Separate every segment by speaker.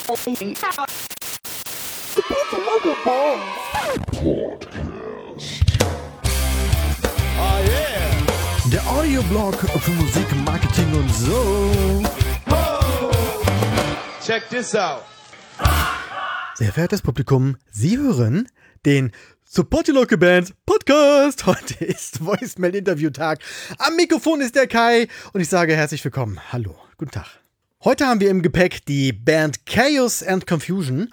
Speaker 1: Der Audioblog für Musik, Marketing und so.
Speaker 2: Check this out.
Speaker 1: Sehr verehrtes Publikum, Sie hören den Support Your Local Band Podcast. Heute ist Voicemail-Interview-Tag. Am Mikrofon ist der Kai und ich sage herzlich willkommen. Hallo, guten Tag. Heute haben wir im Gepäck die Band Chaos and Confusion.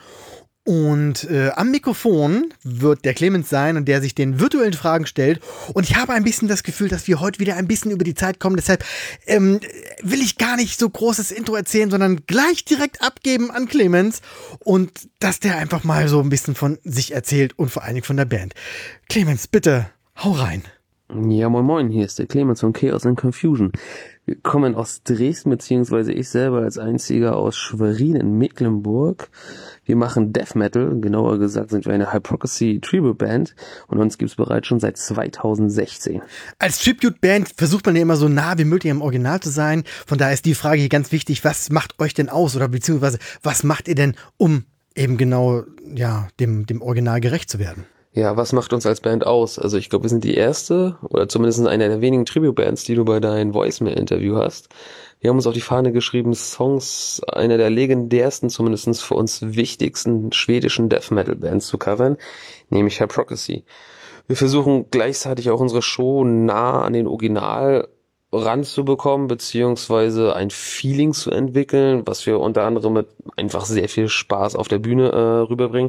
Speaker 1: Und am Mikrofon wird der Clemens sein und der sich den virtuellen Fragen stellt. Und ich habe ein bisschen das Gefühl, dass wir heute wieder ein bisschen über die Zeit kommen. Deshalb will ich gar nicht so großes Intro erzählen, sondern gleich direkt abgeben an Clemens. Und dass der einfach mal so ein bisschen von sich erzählt und vor allen Dingen von der Band. Clemens, bitte, hau rein.
Speaker 3: Ja, moin moin, hier ist der Clemens von Chaos and Confusion. Wir kommen aus Dresden, beziehungsweise ich selber als einziger aus Schwerin in Mecklenburg. Wir machen Death Metal, genauer gesagt sind wir eine Hypocrisy Tribute Band und uns gibt's bereits schon seit 2016.
Speaker 1: Als Tribute Band versucht man ja immer so nah wie möglich am Original zu sein. Von daher ist die Frage hier ganz wichtig, was macht euch denn aus oder beziehungsweise was macht ihr denn, um eben genau ja dem Original gerecht zu werden?
Speaker 3: Ja, was macht uns als Band aus? Also ich glaube, wir sind die erste oder zumindest eine der wenigen Tribute-Bands, die du bei deinem Voicemail-Interview hast. Wir haben uns auf die Fahne geschrieben, Songs einer der legendärsten, zumindest für uns wichtigsten schwedischen Death-Metal-Bands zu covern, nämlich Hypocrisy. Wir versuchen gleichzeitig auch unsere Show nah an den Original ranzubekommen, beziehungsweise ein Feeling zu entwickeln, was wir unter anderem mit einfach sehr viel Spaß auf der Bühne rüberbringen.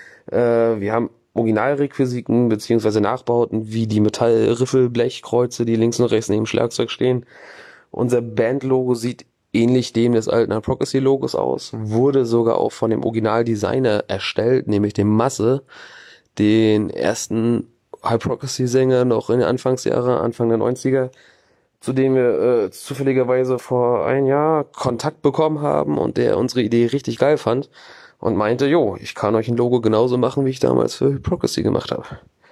Speaker 3: Wir haben Originalrequisiten beziehungsweise Nachbauten wie die Metallriffelblechkreuze, die links und rechts neben dem Schlagzeug stehen. Unser Bandlogo sieht ähnlich dem des alten Hypocrisy-Logos aus, wurde sogar auch von dem Originaldesigner erstellt, nämlich dem Masse, den ersten Hypocrisy-Sänger noch in den Anfangsjahren, Anfang der 90er, zu dem wir zufälligerweise vor ein Jahr Kontakt bekommen haben und der unsere Idee richtig geil fand. Und meinte, jo, ich kann euch ein Logo genauso machen, wie ich damals für Hypocrisy gemacht habe.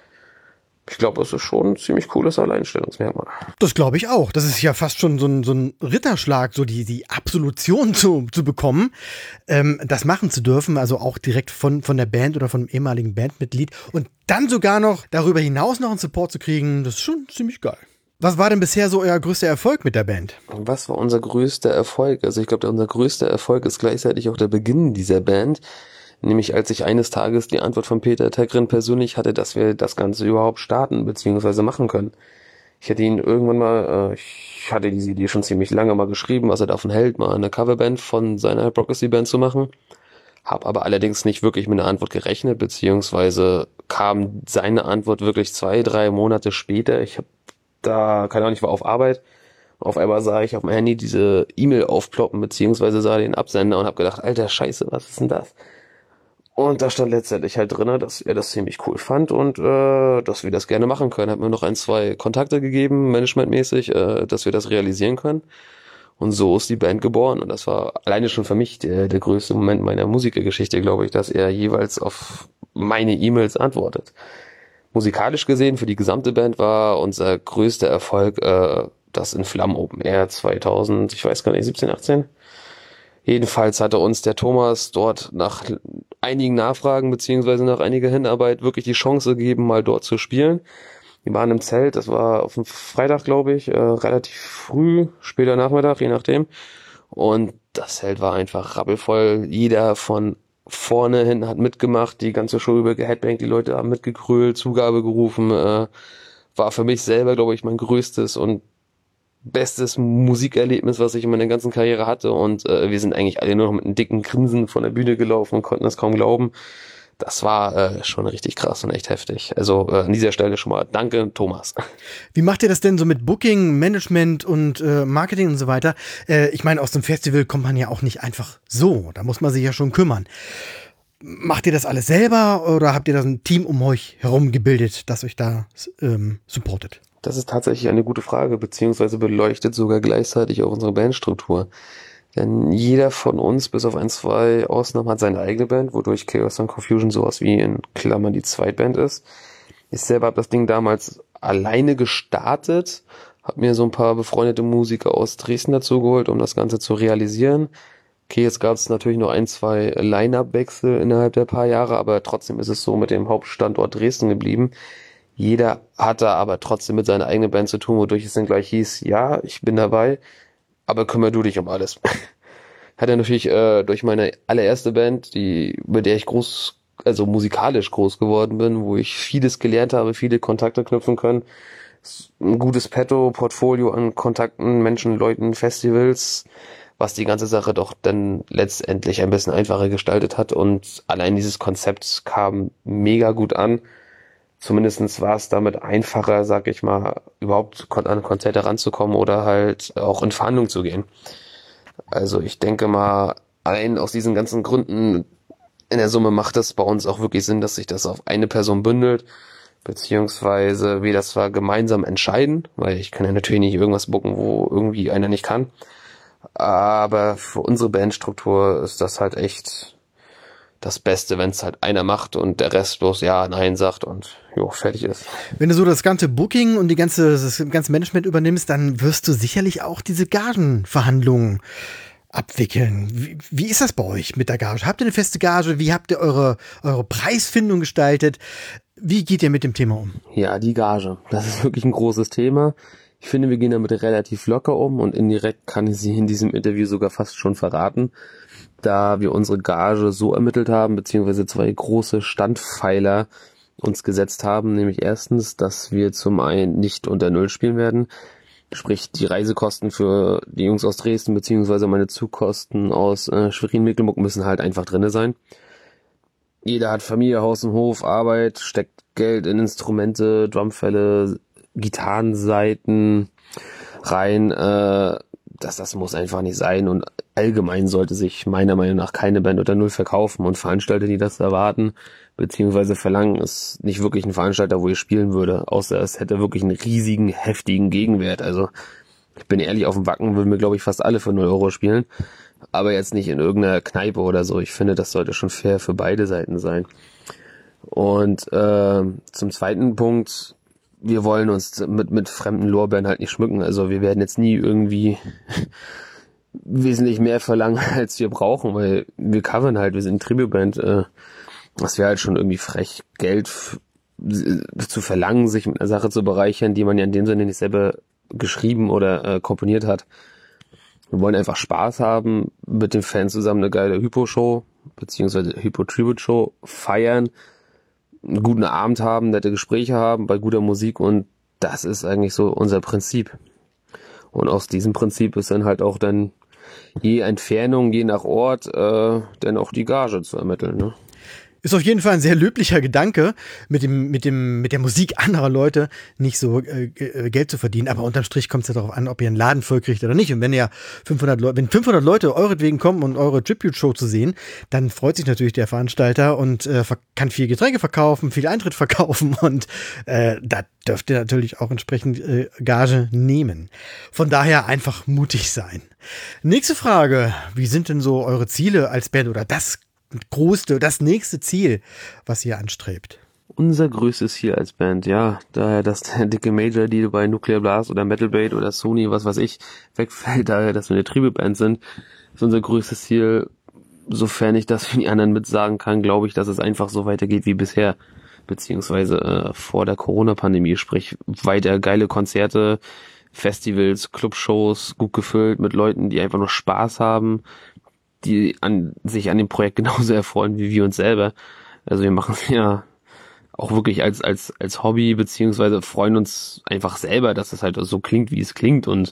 Speaker 3: Ich glaube, es ist schon ein ziemlich cooles Alleinstellungsmerkmal.
Speaker 1: Das glaube ich auch. Das ist ja fast schon so ein Ritterschlag, so die Absolution zu bekommen, das machen zu dürfen, also auch direkt von der Band oder von einem ehemaligen Bandmitglied. Und dann sogar noch darüber hinaus noch einen Support zu kriegen, das ist schon ziemlich geil. Was war denn bisher so euer größter Erfolg mit der Band?
Speaker 3: Was war unser größter Erfolg? Also ich glaube, unser größter Erfolg ist gleichzeitig auch der Beginn dieser Band. Nämlich als ich eines Tages die Antwort von Peter Tegrin persönlich hatte, dass wir das Ganze überhaupt starten bzw. machen können. Ich hatte ihn irgendwann mal, ich hatte diese Idee schon ziemlich lange mal geschrieben, was er davon hält, mal eine Coverband von seiner Hypocrisy-Band zu machen. Hab aber allerdings nicht wirklich mit einer Antwort gerechnet, beziehungsweise kam seine Antwort wirklich 2-3 Monate später. Ich war auf Arbeit. Auf einmal sah ich auf dem Handy diese E-Mail aufploppen, beziehungsweise sah den Absender und habe gedacht, alter Scheiße, was ist denn das? Und da stand letztendlich halt drin, dass er das ziemlich cool fand und dass wir das gerne machen können. Hat mir noch 1-2 Kontakte gegeben, managementmäßig, dass wir das realisieren können. Und so ist die Band geboren. Und das war alleine schon für mich der größte Moment meiner Musikergeschichte, glaube ich, dass er jeweils auf meine E-Mails antwortet. Musikalisch gesehen für die gesamte Band war unser größter Erfolg das in Flammen Open Air 2000, ich weiß gar nicht, 17, 18. Jedenfalls hatte uns der Thomas dort nach einigen Nachfragen beziehungsweise nach einiger Hinarbeit wirklich die Chance gegeben, mal dort zu spielen. Wir waren im Zelt, das war auf dem Freitag, glaube ich, relativ früh, später Nachmittag, je nachdem. Und das Zelt war einfach rappelvoll. Jeder von vorne hin hat mitgemacht, die ganze Show über geheadbangt, die Leute haben mitgegrölt, Zugabe gerufen. War für mich selber, glaube ich, mein größtes und bestes Musikerlebnis, was ich in meiner ganzen Karriere hatte. Und wir sind eigentlich alle nur noch mit einem dicken Grinsen von der Bühne gelaufen und konnten das kaum glauben. Das war schon richtig krass und echt heftig. Also an dieser Stelle schon mal danke, Thomas.
Speaker 1: Wie macht ihr das denn so mit Booking, Management und Marketing und so weiter? Ich meine, aus dem Festival kommt man ja auch nicht einfach so. Da muss man sich ja schon kümmern. Macht ihr das alles selber oder habt ihr da ein Team um euch herum gebildet, das euch da supportet?
Speaker 3: Das ist tatsächlich eine gute Frage, beziehungsweise beleuchtet sogar gleichzeitig auch unsere Bandstruktur. Denn jeder von uns, bis auf 1-2 Ausnahmen, hat seine eigene Band, wodurch Chaos and Confusion sowas wie in Klammern die Zweitband ist. Ich selber habe das Ding damals alleine gestartet, habe mir so ein paar befreundete Musiker aus Dresden dazu geholt, um das Ganze zu realisieren. Okay, jetzt gab es natürlich noch 1, 2 Line-Up-Wechsel innerhalb der paar Jahre, aber trotzdem ist es so mit dem Hauptstandort Dresden geblieben. Jeder hat da aber trotzdem mit seiner eigenen Band zu tun, wodurch es dann gleich hieß, ja, ich bin dabei, aber kümmere du dich um alles. Hat er natürlich durch meine allererste Band, mit der ich also musikalisch groß geworden bin, wo ich vieles gelernt habe, viele Kontakte knüpfen können, ein gutes Portfolio an Kontakten, Menschen, Leuten, Festivals, was die ganze Sache doch dann letztendlich ein bisschen einfacher gestaltet hat, und allein dieses Konzept kam mega gut an. Zumindestens war es damit einfacher, sag ich mal, überhaupt an Konzerte ranzukommen oder halt auch in Verhandlungen zu gehen. Also ich denke mal, allein aus diesen ganzen Gründen in der Summe macht es bei uns auch wirklich Sinn, dass sich das auf eine Person bündelt, beziehungsweise wir das zwar gemeinsam entscheiden, weil ich kann ja natürlich nicht irgendwas booken, wo irgendwie einer nicht kann, aber für unsere Bandstruktur ist das halt echt das Beste, wenn es halt einer macht und der Rest bloß ja, nein sagt und jo, fertig ist.
Speaker 1: Wenn du so das ganze Booking und das ganze Management übernimmst, dann wirst du sicherlich auch diese Gagenverhandlungen abwickeln. Wie ist das bei euch mit der Gage? Habt ihr eine feste Gage? Wie habt ihr eure Preisfindung gestaltet? Wie geht ihr mit dem Thema um?
Speaker 3: Ja, die Gage. Das ist wirklich ein großes Thema. Ich finde, wir gehen damit relativ locker um und indirekt kann ich sie in diesem Interview sogar fast schon verraten, da wir unsere Gage so ermittelt haben, beziehungsweise 2 große Standpfeiler uns gesetzt haben, nämlich erstens, dass wir zum einen nicht unter Null spielen werden, sprich die Reisekosten für die Jungs aus Dresden, beziehungsweise meine Zugkosten aus Schwerin-Mecklenburg müssen halt einfach drinne sein. Jeder hat Familie, Haus und Hof, Arbeit, steckt Geld in Instrumente, Drumfälle, Gitarrenseiten rein, das muss einfach nicht sein, und allgemein sollte sich meiner Meinung nach keine Band unter Null verkaufen, und Veranstalter, die das erwarten, beziehungsweise verlangen, ist nicht wirklich ein Veranstalter, wo ich spielen würde, außer es hätte wirklich einen riesigen, heftigen Gegenwert. Also ich bin ehrlich, auf dem Wacken würden wir, glaube ich, fast alle für 0 Euro spielen, aber jetzt nicht in irgendeiner Kneipe oder so. Ich finde, das sollte schon fair für beide Seiten sein. Und zum zweiten Punkt, wir wollen uns mit fremden Lorbeeren halt nicht schmücken. Also wir werden jetzt nie irgendwie wesentlich mehr verlangen, als wir brauchen, weil wir covern halt, wir sind eine Tribute-Band. Das wäre halt schon irgendwie frech, Geld zu verlangen, sich mit einer Sache zu bereichern, die man ja in dem Sinne nicht selber geschrieben oder komponiert hat. Wir wollen einfach Spaß haben, mit den Fans zusammen eine geile Hypo-Show, beziehungsweise Hypo-Tribute-Show feiern, einen guten Abend haben, nette Gespräche haben, bei guter Musik, und das ist eigentlich so unser Prinzip. Und aus diesem Prinzip ist dann halt auch dann je Entfernung, je nach Ort, dann auch die Gage zu ermitteln, ne?
Speaker 1: Ist auf jeden Fall ein sehr löblicher Gedanke, mit der Musik anderer Leute nicht so Geld zu verdienen. Aber unterm Strich kommt es ja darauf an, ob ihr einen Laden voll kriegt oder nicht. Und wenn 500 Leute euretwegen kommen, um eure Tribute-Show zu sehen, dann freut sich natürlich der Veranstalter und kann viel Getränke verkaufen, viel Eintritt verkaufen. Und da dürft ihr natürlich auch entsprechend Gage nehmen. Von daher einfach mutig sein. Nächste Frage. Wie sind denn so eure Ziele als Band oder das nächste Ziel, was ihr anstrebt?
Speaker 3: Unser größtes Ziel als Band, ja, daher, dass der dicke Major Deal bei Nuclear Blast oder Metal Blade oder Sony, was weiß ich, wegfällt, daher, dass wir eine Tribute-Band sind, ist unser größtes Ziel. Sofern ich das für die anderen mitsagen kann, glaube ich, dass es einfach so weitergeht wie bisher, beziehungsweise vor der Corona-Pandemie, sprich weiter geile Konzerte, Festivals, Clubshows, gut gefüllt mit Leuten, die einfach nur Spaß haben, die sich an dem Projekt genauso erfreuen wie wir uns selber. Also wir machen es ja auch wirklich als Hobby, beziehungsweise freuen uns einfach selber, dass es halt so klingt, wie es klingt, und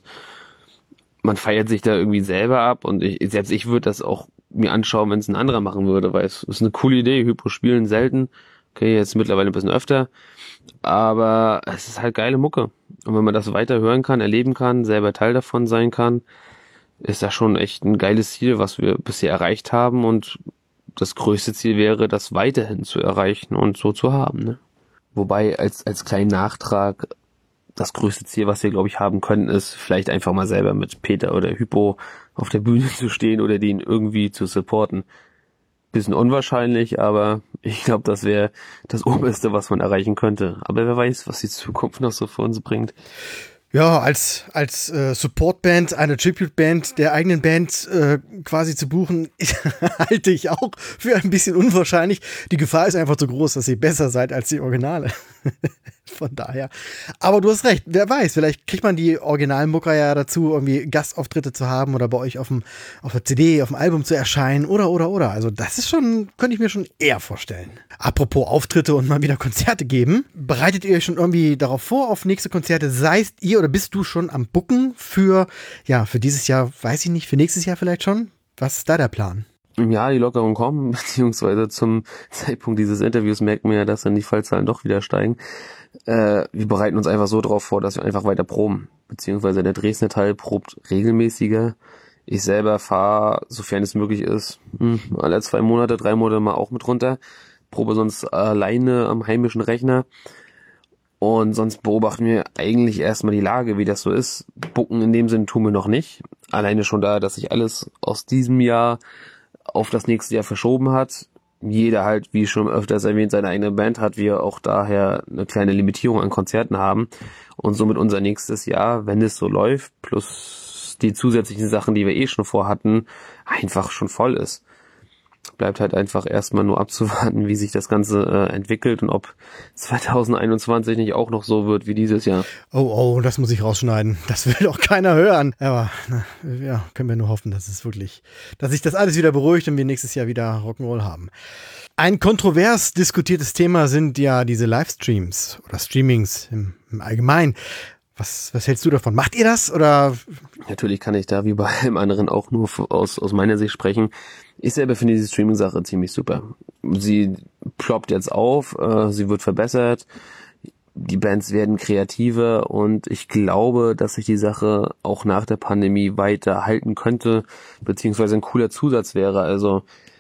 Speaker 3: man feiert sich da irgendwie selber ab, und ich würde das auch mir anschauen, wenn es ein anderer machen würde, weil es ist eine coole Idee. Hypo spielen selten, okay, jetzt mittlerweile ein bisschen öfter, aber es ist halt geile Mucke, und wenn man das weiter hören kann, erleben kann, selber Teil davon sein kann, ist das schon echt ein geiles Ziel, was wir bisher erreicht haben, und das größte Ziel wäre, das weiterhin zu erreichen und so zu haben, ne? Wobei, als kleinen Nachtrag, das größte Ziel, was wir, glaube ich, haben können, ist vielleicht einfach mal selber mit Peter oder Hypo auf der Bühne zu stehen oder den irgendwie zu supporten. Bisschen unwahrscheinlich, aber ich glaube, das wäre das Oberste, was man erreichen könnte. Aber wer weiß, was die Zukunft noch so für uns bringt.
Speaker 1: Ja, als Supportband, eine Tribute-Band der eigenen Band quasi zu buchen, halte ich auch für ein bisschen unwahrscheinlich. Die Gefahr ist einfach zu groß, dass ihr besser seid als die Originale. Von daher. Aber du hast recht, wer weiß, vielleicht kriegt man die Originalmucker ja dazu, irgendwie Gastauftritte zu haben oder bei euch auf der CD, auf dem Album zu erscheinen oder. Also das ist schon, könnte ich mir schon eher vorstellen. Apropos Auftritte und mal wieder Konzerte geben, bereitet ihr euch schon irgendwie darauf vor, auf nächste Konzerte? Seid ihr oder bist du schon am Booken für dieses Jahr, weiß ich nicht, für nächstes Jahr vielleicht schon? Was ist da der Plan?
Speaker 3: Ja, die Lockerungen kommen, beziehungsweise zum Zeitpunkt dieses Interviews merken wir ja, dass dann die Fallzahlen doch wieder steigen. Wir bereiten uns einfach so drauf vor, dass wir einfach weiter proben, beziehungsweise der Dresdner Teil probt regelmäßiger. Ich selber fahre, sofern es möglich ist, alle 2 Monate, 3 Monate mal auch mit runter, probe sonst alleine am heimischen Rechner und sonst beobachten wir eigentlich erstmal die Lage, wie das so ist. Booken in dem Sinne tun wir noch nicht, alleine schon da, dass sich alles aus diesem Jahr auf das nächste Jahr verschoben hat. Jeder halt, wie schon öfters erwähnt, seine eigene Band hat, wir auch daher eine kleine Limitierung an Konzerten haben und somit unser nächstes Jahr, wenn es so läuft, plus die zusätzlichen Sachen, die wir eh schon vorhatten, einfach schon voll ist. Bleibt halt einfach erstmal nur abzuwarten, wie sich das Ganze entwickelt und ob 2021 nicht auch noch so wird wie dieses Jahr.
Speaker 1: Oh, das muss ich rausschneiden. Das will doch keiner hören. Aber ja, können wir nur hoffen, dass sich das alles wieder beruhigt und wir nächstes Jahr wieder Rock'n'Roll haben. Ein kontrovers diskutiertes Thema sind ja diese Livestreams oder Streamings im Allgemeinen. Was hältst du davon? Macht ihr das oder?
Speaker 3: Natürlich kann ich da wie bei allem anderen auch nur aus meiner Sicht sprechen. Ich selber finde diese Streaming-Sache ziemlich super. Sie ploppt jetzt auf, sie wird verbessert, die Bands werden kreativer und ich glaube, dass sich die Sache auch nach der Pandemie weiter halten könnte, beziehungsweise ein cooler Zusatz wäre. Also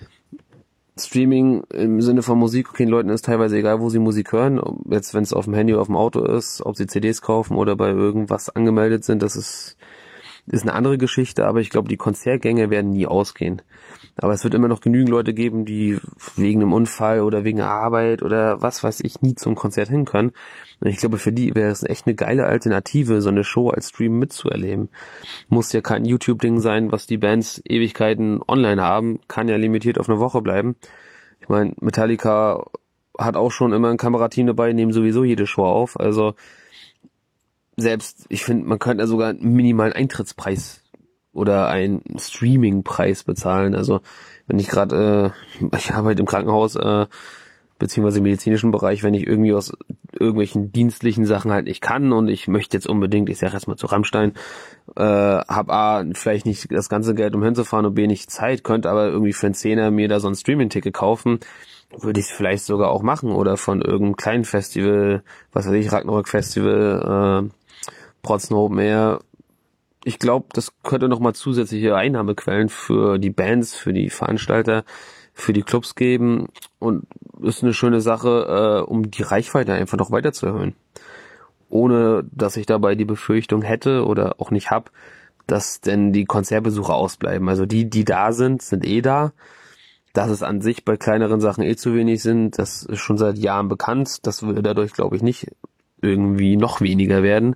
Speaker 3: Streaming im Sinne von Musik, okay, den Leuten ist teilweise egal, wo sie Musik hören, jetzt wenn es auf dem Handy oder auf dem Auto ist, ob sie CDs kaufen oder bei irgendwas angemeldet sind, das ist eine andere Geschichte, aber ich glaube, die Konzertgänge werden nie ausgehen. Aber es wird immer noch genügend Leute geben, die wegen einem Unfall oder wegen Arbeit oder was weiß ich nie zum Konzert hin können. Und ich glaube, für die wäre es echt eine geile Alternative, so eine Show als Stream mitzuerleben. Muss ja kein YouTube-Ding sein, was die Bands Ewigkeiten online haben, kann ja limitiert auf eine Woche bleiben. Ich meine, Metallica hat auch schon immer ein Kamerateam dabei, nehmen sowieso jede Show auf, also selbst, ich finde, man könnte ja sogar einen minimalen Eintrittspreis oder einen Streamingpreis bezahlen. Also wenn ich gerade, ich arbeite im Krankenhaus, beziehungsweise im medizinischen Bereich, wenn ich irgendwie aus irgendwelchen dienstlichen Sachen halt nicht kann und ich möchte jetzt unbedingt, ich sage jetzt mal zu Rammstein, hab A, vielleicht nicht das ganze Geld, um hinzufahren und B, nicht Zeit, könnte aber irgendwie für einen Zehner mir da so ein Streaming-Ticket kaufen, würde ich es vielleicht sogar auch machen oder von irgendeinem kleinen Festival, was weiß ich, Ragnarök Festival, Protzen Open Air. Ich glaube, das könnte nochmal zusätzliche Einnahmequellen für die Bands, für die Veranstalter, für die Clubs geben und ist eine schöne Sache, um die Reichweite einfach noch weiter zu erhöhen. Ohne, dass ich dabei die Befürchtung hätte oder auch nicht hab, dass denn die Konzertbesucher ausbleiben. Also die da sind eh da. Dass es an sich bei kleineren Sachen eh zu wenig sind, das ist schon seit Jahren bekannt. Das würde dadurch, glaube ich, nicht irgendwie noch weniger werden.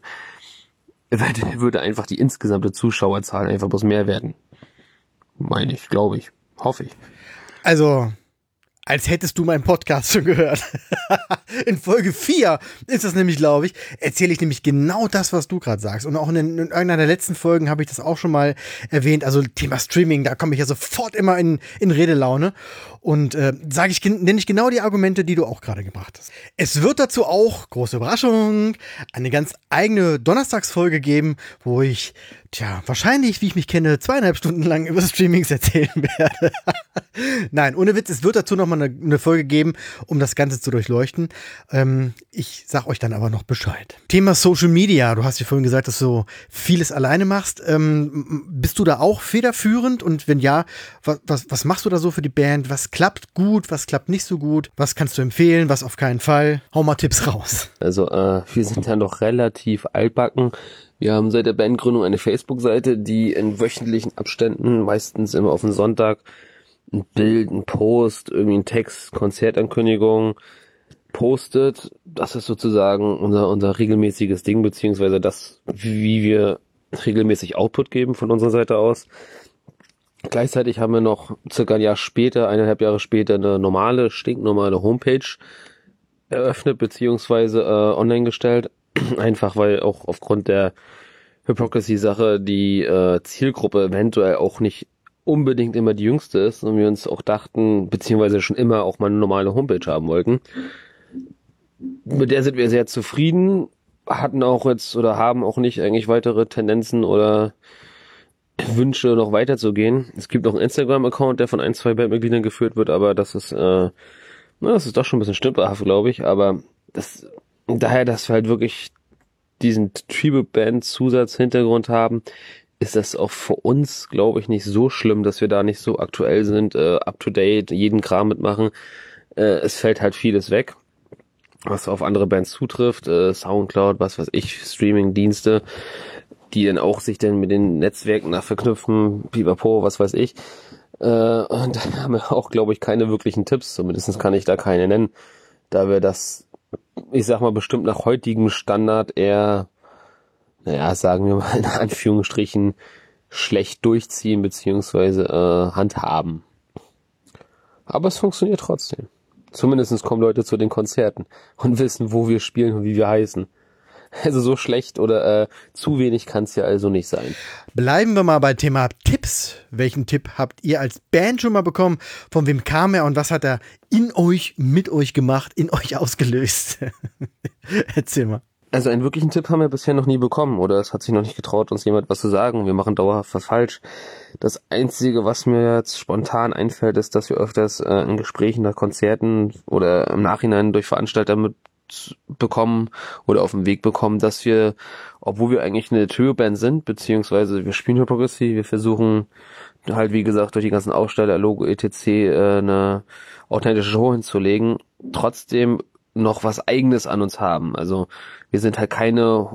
Speaker 3: Würde einfach die insgesamte Zuschauerzahl einfach bloß mehr werden. Meine ich, glaube ich, hoffe ich.
Speaker 1: Also, als hättest du meinen Podcast schon gehört. In Folge 4 ist das nämlich, glaube ich, erzähle ich nämlich genau das, was du gerade sagst. Und auch in irgendeiner der letzten Folgen habe ich das auch schon mal erwähnt. Also Thema Streaming, da komme ich ja sofort immer in Redelaune. Und nenne ich genau die Argumente, die du auch gerade gebracht hast. Es wird dazu auch, große Überraschung, eine ganz eigene Donnerstagsfolge geben, wo ich, wahrscheinlich, wie ich mich kenne, 2,5 Stunden lang über Streamings erzählen werde. Nein, ohne Witz, es wird dazu nochmal eine Folge geben, um das Ganze zu durchleuchten. Ich sag euch dann aber noch Bescheid. Thema Social Media, du hast ja vorhin gesagt, dass du vieles alleine machst. Bist du da auch federführend? Und wenn ja, was machst du da so für die Band? Was klappt gut, was klappt nicht so gut? Was kannst du empfehlen, was auf keinen Fall? Hau mal Tipps raus.
Speaker 3: Also wir sind ja noch relativ altbacken. Wir haben seit der Bandgründung eine Facebook-Seite, die in wöchentlichen Abständen, meistens immer auf den Sonntag, ein Bild, ein Post, irgendwie ein Text, Konzertankündigung, postet. Das ist sozusagen unser regelmäßiges Ding, beziehungsweise das, wie wir regelmäßig Output geben von unserer Seite aus. Gleichzeitig haben wir noch circa 1,5 Jahre später eine stinknormale Homepage eröffnet, beziehungsweise online gestellt. Einfach weil auch aufgrund der Hypocrisy-Sache die Zielgruppe eventuell auch nicht unbedingt immer die jüngste ist und wir uns auch dachten, beziehungsweise schon immer auch mal eine normale Homepage haben wollten. Mit der sind wir sehr zufrieden, haben auch nicht eigentlich weitere Tendenzen oder Wünsche, noch weiterzugehen. Es gibt auch einen Instagram-Account, der von 1-2 Bandmitgliedern geführt wird, aber das ist doch schon ein bisschen stümperhaft, glaube ich, aber daher, dass wir halt wirklich diesen Tribute-Band-Zusatz-Hintergrund haben, ist das auch für uns, glaube ich, nicht so schlimm, dass wir da nicht so aktuell sind, up-to-date, jeden Kram mitmachen. Es fällt halt vieles weg, was auf andere Bands zutrifft, Soundcloud, was weiß ich, Streaming-Dienste, die dann auch sich dann mit den Netzwerken nach verknüpfen, pipapo, was weiß ich. Und da haben wir auch, glaube ich, keine wirklichen Tipps, zumindest kann ich da keine nennen, da wir das, ich sag mal, bestimmt nach heutigem Standard eher, sagen wir mal in Anführungsstrichen, schlecht durchziehen beziehungsweise handhaben. Aber es funktioniert trotzdem. Zumindest kommen Leute zu den Konzerten und wissen, wo wir spielen und wie wir heißen. Also so schlecht oder zu wenig kann es ja also nicht sein.
Speaker 1: Bleiben wir mal bei Thema Tipps. Welchen Tipp habt ihr als Band schon mal bekommen? Von wem kam er und was hat er in euch, mit euch gemacht, in euch ausgelöst? Erzähl mal.
Speaker 3: Also einen wirklichen Tipp haben wir bisher noch nie bekommen oder es hat sich noch nicht getraut, uns jemand was zu sagen. Wir machen dauerhaft was falsch. Das Einzige, was mir jetzt spontan einfällt, ist, dass wir öfters in Gesprächen nach Konzerten oder im Nachhinein durch Veranstalter mitbekommen oder auf dem Weg bekommen, dass wir, obwohl wir eigentlich eine Trio-Band sind, beziehungsweise wir spielen Hypocrisy, wir versuchen halt, wie gesagt, durch die ganzen Aussteller, Logo, etc. Eine authentische Show hinzulegen, trotzdem noch was Eigenes an uns haben. Also wir sind halt keine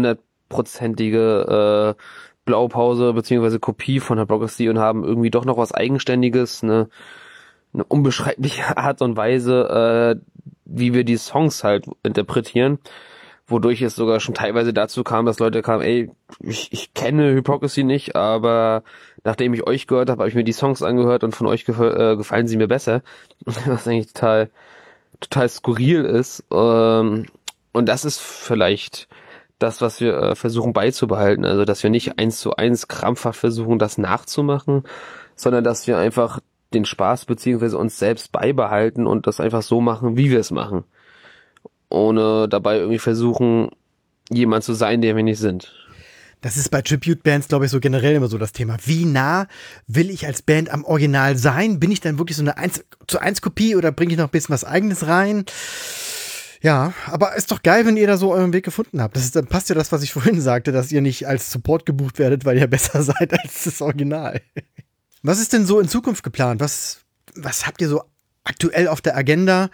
Speaker 3: 100%ige Blaupause beziehungsweise Kopie von Hypocrisy und haben irgendwie doch noch was Eigenständiges, eine unbeschreibliche Art und Weise, wie wir die Songs halt interpretieren, wodurch es sogar schon teilweise dazu kam, dass Leute kamen, ich kenne Hypocrisy nicht, aber nachdem ich euch gehört habe ich mir die Songs angehört und von euch gefallen sie mir besser, was eigentlich total skurril ist. Und das ist vielleicht das, was wir versuchen beizubehalten. Also, dass wir nicht 1:1 krampfhaft versuchen, das nachzumachen, sondern dass wir einfach den Spaß beziehungsweise uns selbst beibehalten und das einfach so machen, wie wir es machen. Ohne dabei irgendwie versuchen, jemand zu sein, der wir nicht sind.
Speaker 1: Das ist bei Tribute-Bands, glaube ich, so generell immer so das Thema. Wie nah will ich als Band am Original sein? Bin ich dann wirklich so eine 1:1 Kopie oder bringe ich noch ein bisschen was Eigenes rein? Ja, aber ist doch geil, wenn ihr da so euren Weg gefunden habt. Dann passt ja das, was ich vorhin sagte, dass ihr nicht als Support gebucht werdet, weil ihr besser seid als das Original. Was ist denn so in Zukunft geplant? Was habt ihr so aktuell auf der Agenda?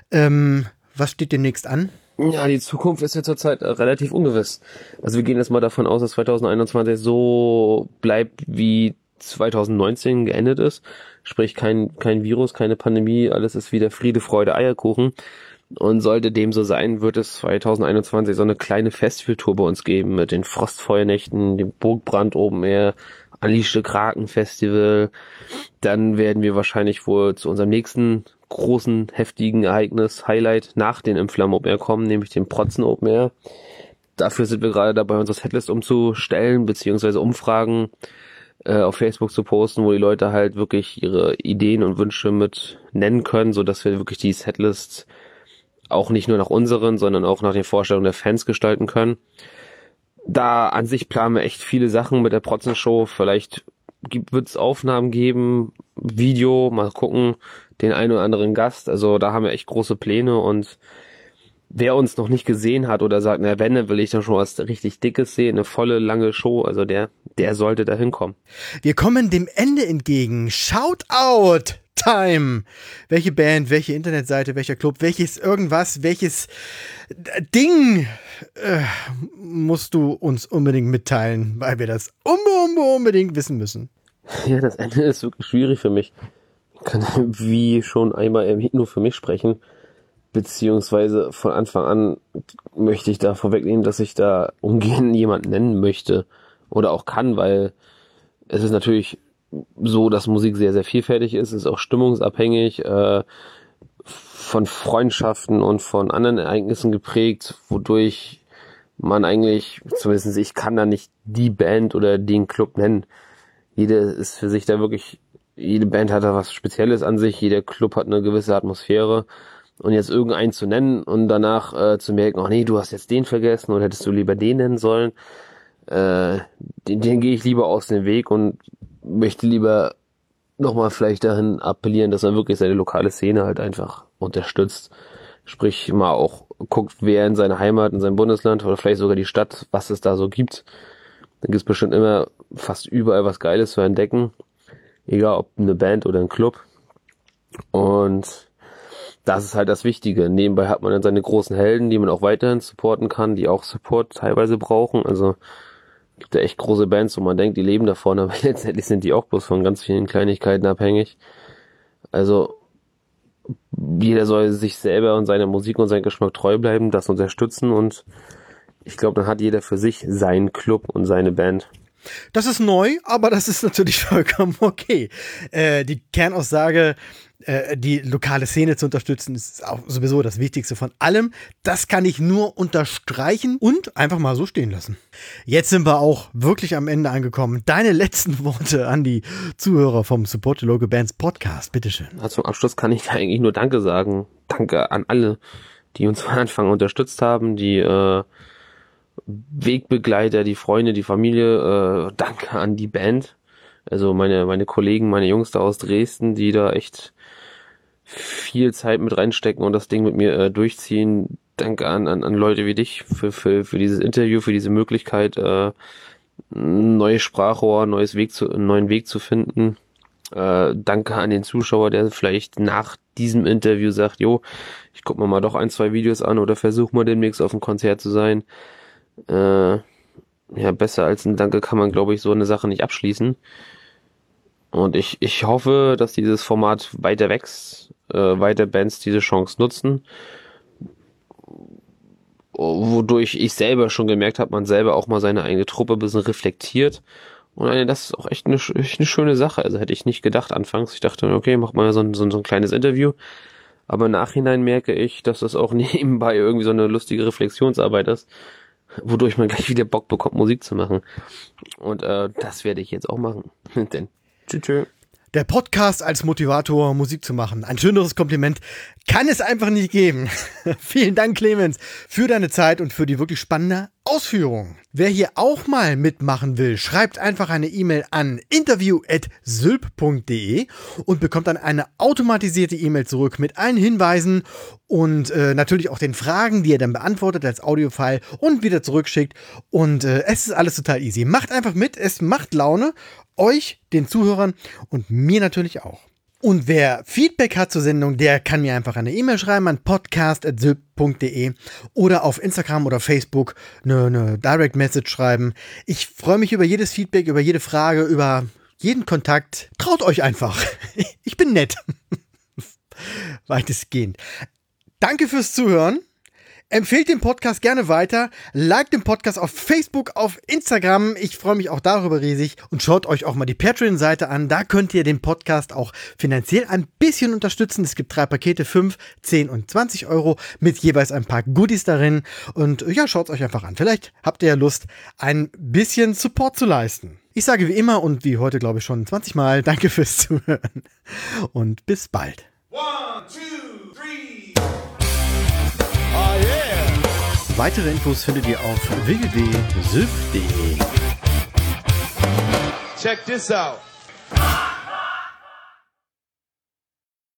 Speaker 1: Was steht demnächst an?
Speaker 3: Ja, die Zukunft ist ja zurzeit relativ ungewiss. Also wir gehen jetzt mal davon aus, dass 2021 so bleibt, wie 2019 geendet ist. Sprich, kein Virus, keine Pandemie, alles ist wieder Friede, Freude, Eierkuchen. Und sollte dem so sein, wird es 2021 so eine kleine Festivaltour bei uns geben mit den Frostfeuernächten, dem Burgbrand Open Air, Unleashed Kraken Festival. Dann werden wir wahrscheinlich wohl zu unserem nächsten großen, heftigen Ereignis, Highlight nach den Inflamm Open Air kommen, nämlich dem Protzen Open Air. Dafür sind wir gerade dabei, unsere Setlist umzustellen, beziehungsweise Umfragen auf Facebook zu posten, wo die Leute halt wirklich ihre Ideen und Wünsche mit nennen können, so dass wir wirklich die Setlist auch nicht nur nach unseren, sondern auch nach den Vorstellungen der Fans gestalten können. Da an sich planen wir echt viele Sachen mit der Protzen-Show. Vielleicht wird es Aufnahmen geben, Video, mal gucken, den einen oder anderen Gast. Also da haben wir echt große Pläne und wer uns noch nicht gesehen hat oder sagt, na wenn, dann will ich dann schon was richtig Dickes sehen, eine volle, lange Show, also der sollte da hinkommen.
Speaker 1: Wir kommen dem Ende entgegen. Shoutout! Time. Welche Band, welche Internetseite, welcher Club, welches Ding musst du uns unbedingt mitteilen, weil wir das unbedingt wissen müssen.
Speaker 3: Ja, das Ende ist wirklich schwierig für mich. Ich kann wie schon einmal nur für mich sprechen. beziehungsweise von Anfang an möchte ich da vorwegnehmen, dass ich da ungern jemanden nennen möchte oder auch kann, weil es ist natürlich so, dass Musik sehr, sehr vielfältig ist, ist auch stimmungsabhängig, von Freundschaften und von anderen Ereignissen geprägt, wodurch man eigentlich, zumindest ich kann da nicht die Band oder den Club nennen. Jede ist für sich da wirklich, jede Band hat da was Spezielles an sich, jeder Club hat eine gewisse Atmosphäre. Und jetzt irgendeinen zu nennen und danach zu merken, oh nee, du hast jetzt den vergessen oder hättest du lieber den nennen sollen, den gehe ich lieber aus dem Weg und möchte lieber nochmal vielleicht dahin appellieren, dass man wirklich seine lokale Szene halt einfach unterstützt. Sprich mal auch guckt, wer in seiner Heimat, in seinem Bundesland oder vielleicht sogar die Stadt, was es da so gibt. Da gibt es bestimmt immer fast überall was Geiles zu entdecken. Egal ob eine Band oder ein Club. Und das ist halt das Wichtige. Nebenbei hat man dann seine großen Helden, die man auch weiterhin supporten kann, die auch Support teilweise brauchen. Also gibt ja echt große Bands, wo man denkt, die leben davon, aber letztendlich sind die auch bloß von ganz vielen Kleinigkeiten abhängig. Also jeder soll sich selber und seiner Musik und seinem Geschmack treu bleiben, das unterstützen und ich glaube, dann hat jeder für sich seinen Club und seine Band.
Speaker 1: Das ist neu, aber das ist natürlich vollkommen okay. Die Kernaussage, die lokale Szene zu unterstützen, ist auch sowieso das Wichtigste von allem. Das kann ich nur unterstreichen und einfach mal so stehen lassen. Jetzt sind wir auch wirklich am Ende angekommen. Deine letzten Worte an die Zuhörer vom Support the Local Bands Podcast, bitteschön.
Speaker 3: Zum Abschluss kann ich eigentlich nur Danke sagen. Danke an alle, die uns von Anfang unterstützt haben, die Wegbegleiter, die Freunde, die Familie, danke an die Band, also meine Kollegen, meine Jungs da aus Dresden, die da echt viel Zeit mit reinstecken und das Ding mit mir durchziehen. Danke an Leute wie dich für dieses Interview, für diese Möglichkeit, neue Sprachrohr, einen neuen Weg zu finden. Danke an den Zuschauer, der vielleicht nach diesem Interview sagt, jo, ich guck mir mal doch 1-2 Videos an oder versuch mal demnächst auf dem Konzert zu sein. Ja, besser als ein Danke kann man, glaube ich, so eine Sache nicht abschließen. Und ich hoffe, dass dieses Format weiter wächst, weiter Bands diese Chance nutzen, wodurch ich selber schon gemerkt habe, man selber auch mal seine eigene Truppe ein bisschen reflektiert. Und das ist auch echt eine schöne Sache. Also hätte ich nicht gedacht anfangs. Ich dachte, okay, macht mal so ein kleines Interview. Aber im Nachhinein merke ich, dass das auch nebenbei irgendwie so eine lustige Reflexionsarbeit ist, wodurch man gleich wieder Bock bekommt, Musik zu machen. Und das werde ich jetzt auch machen. Denn tschüss.
Speaker 1: Der Podcast als Motivator, Musik zu machen. Ein schöneres Kompliment kann es einfach nicht geben. Vielen Dank, Clemens, für deine Zeit und für die wirklich spannende Ausführung. Wer hier auch mal mitmachen will, schreibt einfach eine E-Mail an interview@sylp.de und bekommt dann eine automatisierte E-Mail zurück mit allen Hinweisen und natürlich auch den Fragen, die er dann beantwortet als Audiofile und wieder zurückschickt. Und es ist alles total easy. Macht einfach mit, es macht Laune. Euch, den Zuhörern und mir natürlich auch. Und wer Feedback hat zur Sendung, der kann mir einfach eine E-Mail schreiben an podcast@sylp.de oder auf Instagram oder Facebook eine Direct Message schreiben. Ich freue mich über jedes Feedback, über jede Frage, über jeden Kontakt. Traut euch einfach. Ich bin nett. Weitestgehend. Danke fürs Zuhören. Empfehlt den Podcast gerne weiter, liked den Podcast auf Facebook, auf Instagram, ich freue mich auch darüber riesig und schaut euch auch mal die Patreon-Seite an, da könnt ihr den Podcast auch finanziell ein bisschen unterstützen. Es gibt 3 Pakete, 5, 10 und 20 Euro mit jeweils ein paar Goodies darin und ja, schaut es euch einfach an. Vielleicht habt ihr ja Lust, ein bisschen Support zu leisten. Ich sage wie immer und wie heute glaube ich schon 20 Mal, danke fürs Zuhören und bis bald.
Speaker 2: 1, 2, 3. Oh yeah.
Speaker 1: Weitere Infos findet ihr auf www.sylp.de.
Speaker 2: Check this out.